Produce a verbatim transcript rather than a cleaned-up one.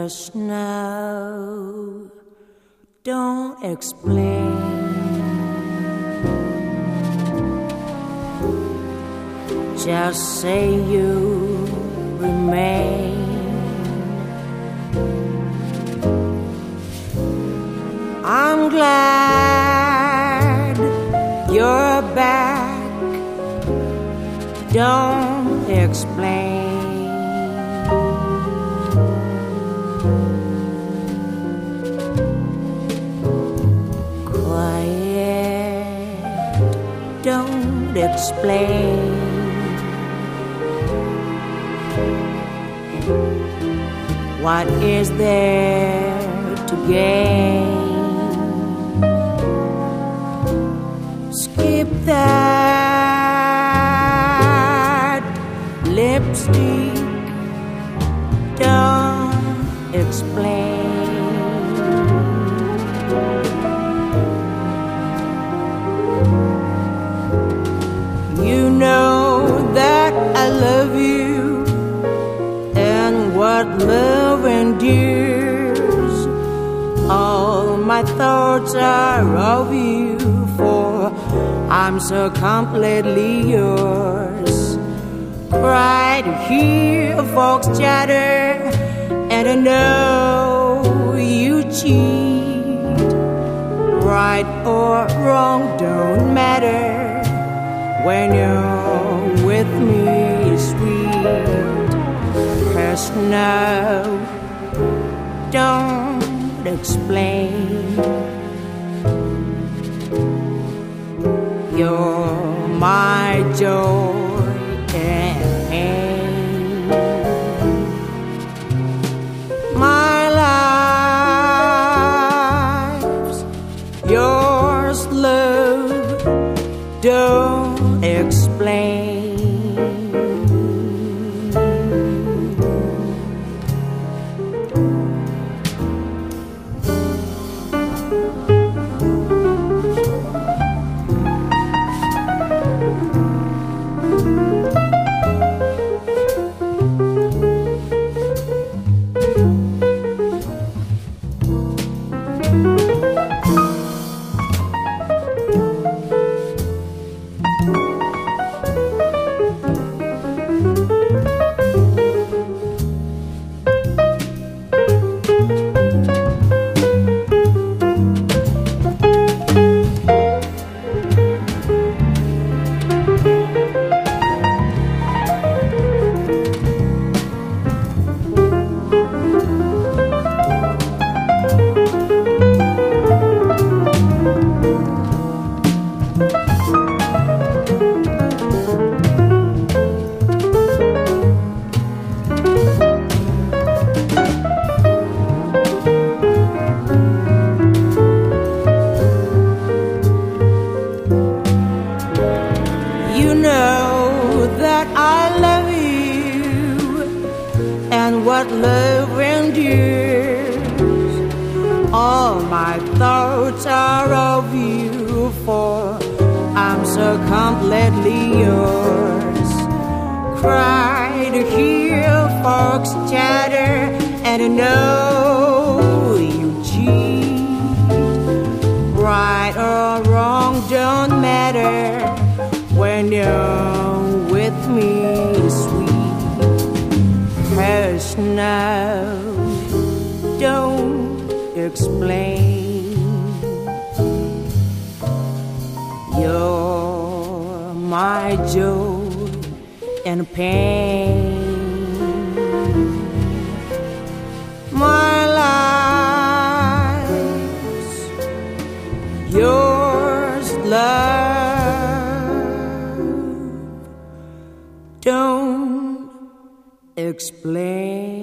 'Cause now don't explain. Just say you remain. I'm glad you're back. Don't explain. Don't explain. What is there to gain? Skip that lipstick. Don't explain. You know that I love you, and what love endures. All my thoughts are of you, for I'm so completely yours. Cry to hear folks chatter, and I know you cheat. Right or wrong don't matter when you're with me, sweet. 'Cause now don't explain. You're my joy and pain, my life's yours, love. Don't explain. What love endures. All my thoughts are of you, for I'm so completely yours. Cry to hear folks chatter, and I know you cheat. Right or wrong don't matter when you're with me, sweet. 'Cause now don't explain. You're my joy and pain, my life's yours, love. Don't explain.